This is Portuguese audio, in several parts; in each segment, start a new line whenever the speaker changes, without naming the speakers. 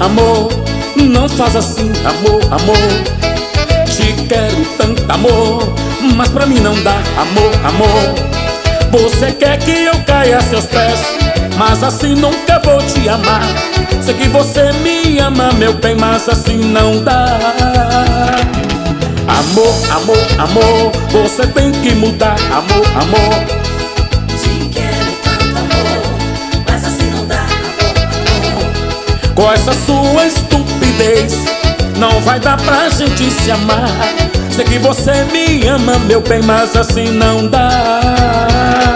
amor, não faz assim, amor, amor. Te quero tanto, amor, mas pra mim não dá, amor, amor. Você quer que eu caia a seus pés, mas assim nunca vou te amar. Sei que você me ama, meu bem, mas assim não dá. Amor, amor, amor, você tem que mudar, amor, amor.
Te quero tanto, amor, mas assim não dá, amor, amor.
Com essa sua estupidez não vai dar pra gente se amar. Sei que você me ama, meu bem, mas assim não dá.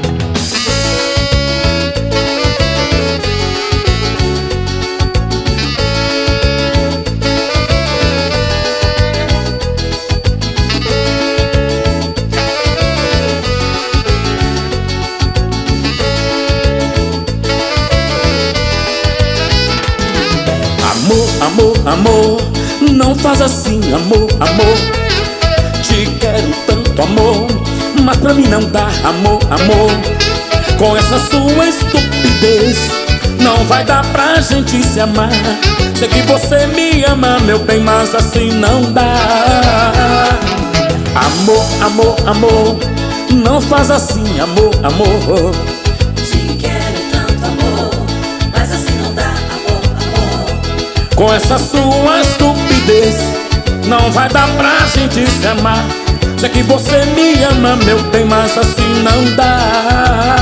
Amor, amor, amor, não faz assim, amor, amor. Te quero tanto, amor, mas pra mim não dá, amor, amor. Com essa sua estupidez não vai dar pra gente se amar. Sei que você me ama, meu bem, mas assim não dá. Amor, amor, amor, não faz assim, amor, amor.
Te quero tanto, amor, mas assim não dá, amor, amor.
Com essa sua estupidez não vai dar pra gente se amar. Sei que você me ama, meu bem, mas assim não dá.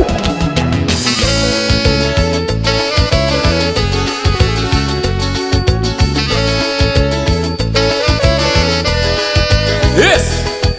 Isso!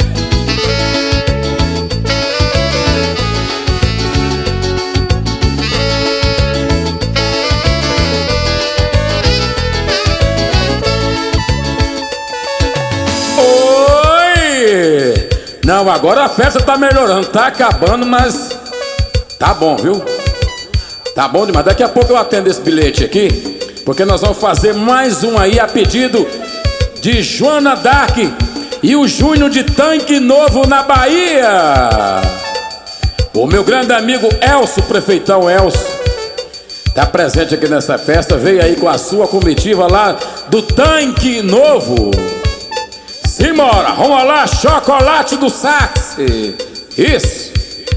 Oi! Não, agora a festa tá melhorando, tá acabando, mas tá bom, viu? Tá bom demais. Daqui a pouco eu atendo esse bilhete aqui, porque nós vamos fazer mais um aí a pedido de Joana Dark e o Júnior de Tanque Novo na Bahia. O meu grande amigo Elcio, prefeitão Elcio, tá presente aqui nessa festa. Veio aí com a sua comitiva lá do Tanque Novo. Simbora, vamos lá, chocolate do sax. Isso.